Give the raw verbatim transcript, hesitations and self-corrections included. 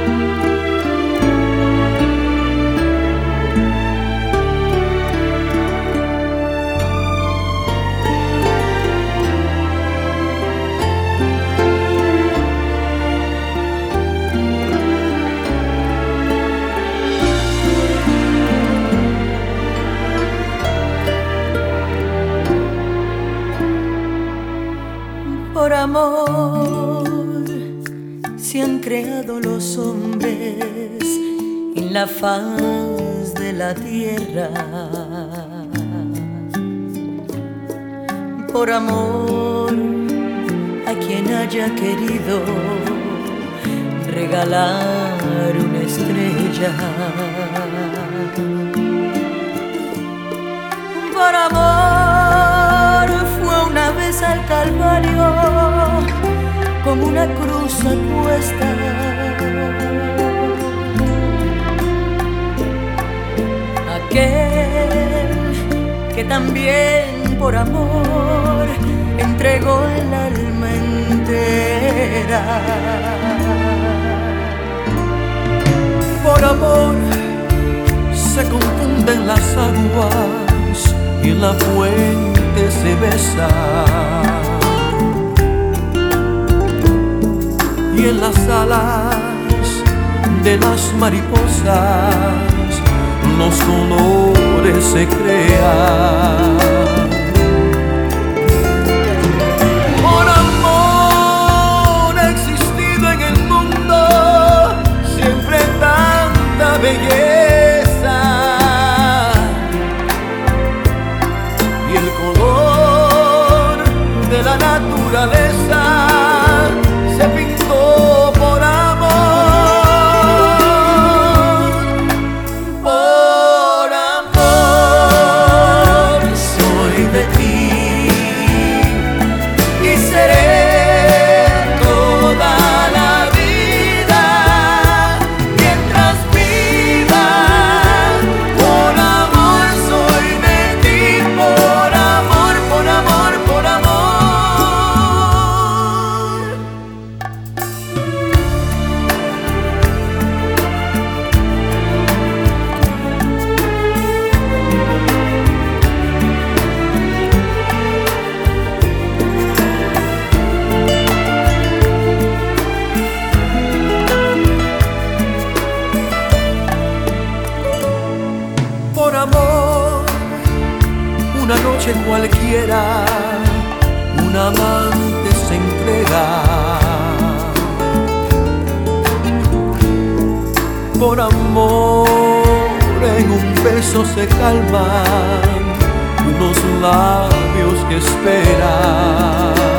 Por amor se han creado los hombres en la faz de la tierra. Por amor a quien haya querido regalar una estrella. Por amor fue una vez al Calvario como una cruz a cuesta. Aquel que también por amor entregó el alma entera. Por amor se confunden las aguas y en la fuente se besan, y en las alas de las mariposas los colores se crean. Por amor ha existido en el mundo siempre tanta belleza, y el color de la naturaleza se pintó por amor. Por amor soy de ti y seré toda la vida mientras viva. Por amor soy de ti, por amor, por amor, por amor. Por amor, una noche cualquiera, un amante se entrega. Por amor, en un beso se calman unos labios que esperan.